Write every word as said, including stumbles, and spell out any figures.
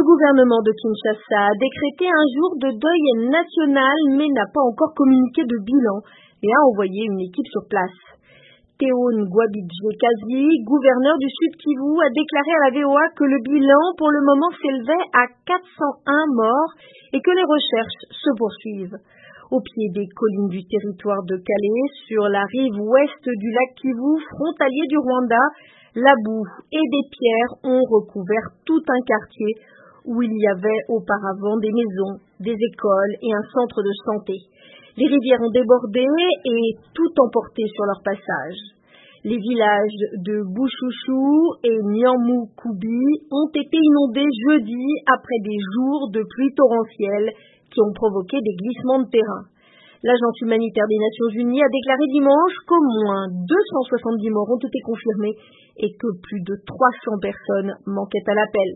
gouvernement de Kinshasa a décrété un jour de deuil national mais n'a pas encore communiqué de bilan et a envoyé une équipe sur place. Théo Ngwabidje-Kazi, gouverneur du Sud Kivu, a déclaré à la V O A que le bilan pour le moment s'élevait à quatre cent un morts et que les recherches se poursuivent. Au pied des collines du territoire de Calais, sur la rive ouest du lac Kivu, frontalier du Rwanda, la boue et des pierres ont recouvert tout un quartier où il y avait auparavant des maisons, des écoles et un centre de santé. Les rivières ont débordé et tout emporté sur leur passage. Les villages de Bouchouchou et Nyamoukubi ont été inondés jeudi après des jours de pluie torrentielle qui ont provoqué des glissements de terrain. L'Agence humanitaire des Nations Unies a déclaré dimanche qu'au moins deux cent soixante-dix morts ont été confirmés et que plus de trois cents personnes manquaient à l'appel.